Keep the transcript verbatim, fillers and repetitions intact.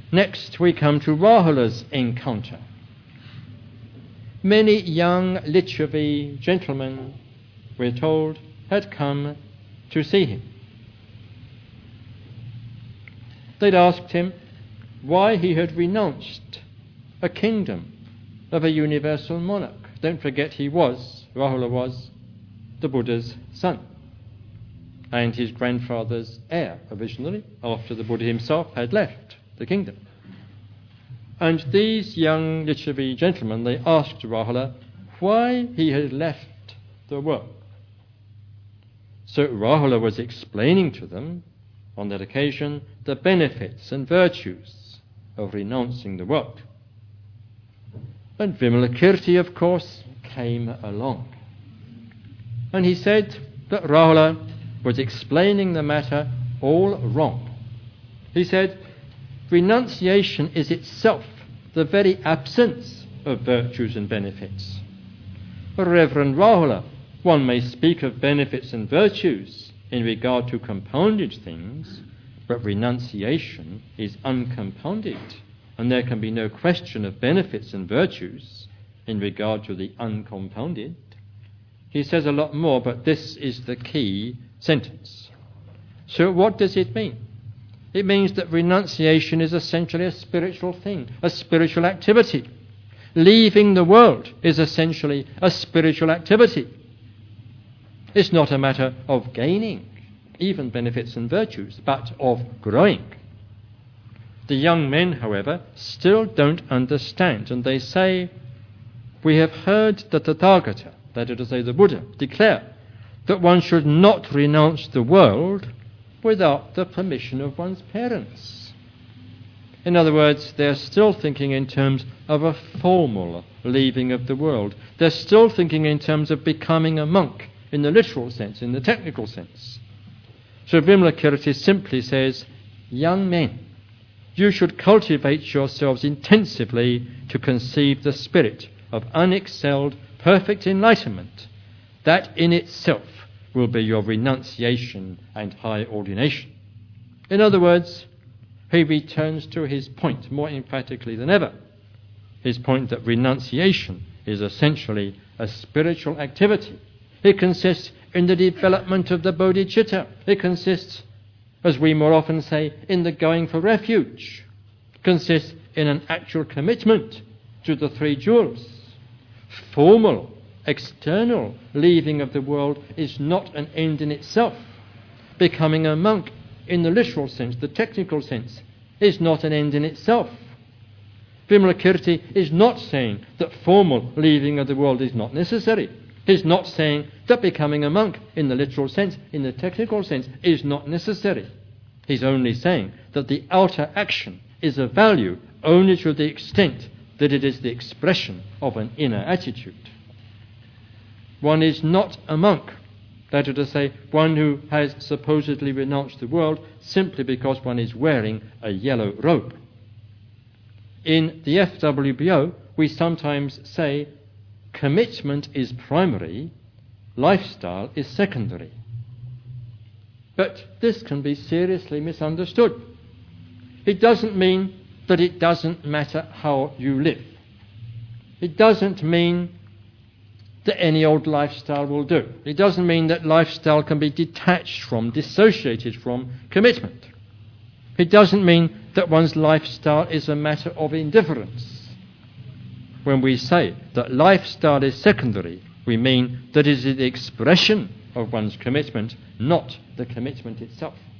Next we come to Rahula's encounter. Many young Lichavi gentlemen, we're told, had come to see him. They'd asked him why he had renounced a kingdom of a universal monarch. Don't forget he was, Rahula was, the Buddha's son and his grandfather's heir originally, after the Buddha himself had left the kingdom. And these young Lichavi gentlemen, they asked Rahula why he had left the world. So Rahula was explaining to them on that occasion the benefits and virtues of renouncing the world. And Vimalakirti, of course, came along. And he said that Rahula was explaining the matter all wrong. He said, renunciation is itself the very absence of virtues and benefits. Reverend Rahula, one may speak of benefits and virtues in regard to compounded things, but renunciation is uncompounded, and there can be no question of benefits and virtues in regard to the uncompounded. He says a lot more, but this is the key sentence. So what does it mean? It means that renunciation is essentially a spiritual thing, a spiritual activity. Leaving the world is essentially a spiritual activity. It's not a matter of gaining even benefits and virtues, but of growing. The young men, however, still don't understand, and they say, we have heard that the Tathagata, that is to say the Buddha, declare that one should not renounce the world without the permission of one's parents. In other words, they're still thinking in terms of a formal leaving of the world. They're still thinking in terms of becoming a monk in the literal sense, in the technical sense. So Vimalakirti simply says, young men, you should cultivate yourselves intensively to conceive the spirit of unexcelled, perfect enlightenment. That in itself will be your renunciation and high ordination. In other words, he returns to his point more emphatically than ever. His point that renunciation is essentially a spiritual activity. It consists in the development of the bodhicitta. It consists, as we more often say, in the going for refuge. It consists in an actual commitment to the three jewels. Formal, external leaving of the world is not an end in itself. Becoming a monk in the literal sense, the technical sense, is not an end in itself. Vimalakirti is not saying that formal leaving of the world is not necessary. He's not saying that becoming a monk in the literal sense, in the technical sense, is not necessary. He's only saying that the outer action is of value only to the extent that it is the expression of an inner attitude. One is not a monk, that is to say, one who has supposedly renounced the world simply because one is wearing a yellow robe. In the F W B O, we sometimes say commitment is primary, lifestyle is secondary. But this can be seriously misunderstood. It doesn't mean that it doesn't matter how you live. It doesn't mean that any old lifestyle will do. It doesn't mean that lifestyle can be detached from, dissociated from commitment. It doesn't mean that one's lifestyle is a matter of indifference. When we say that lifestyle is secondary, we mean that it is the expression of one's commitment, not the commitment itself.